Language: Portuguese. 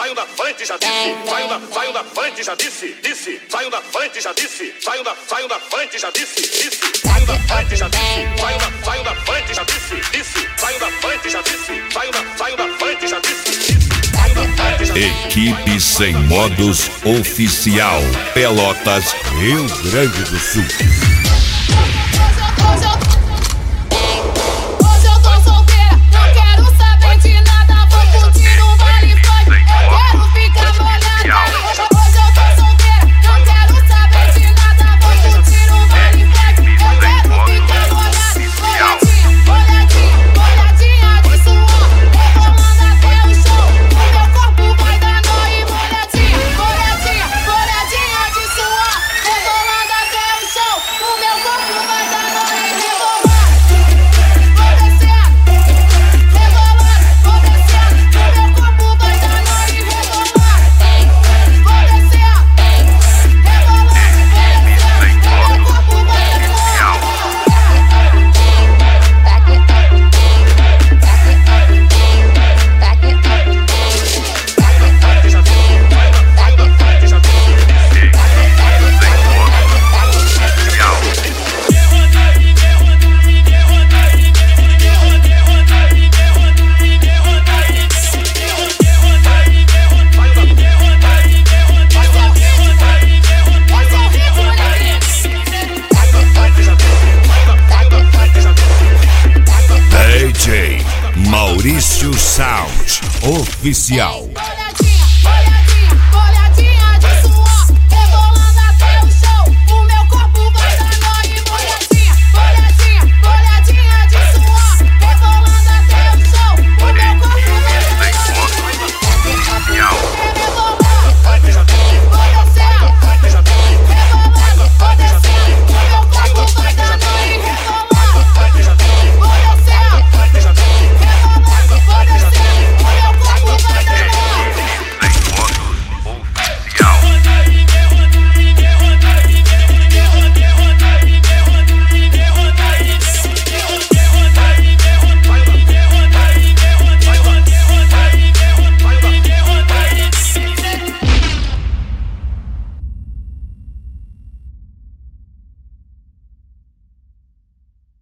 saiu da frente já disse, saiu da frente já disse, saiu da frente já disse, saiu da frente já disse, saiu da frente já disse, saiu da frente já disse, saiu da frente já disse, saiu da frente já disse. Equipe Sem Modos Oficial, Pelotas, Rio Grande do Sul. DJ Maurício Sound Oficial.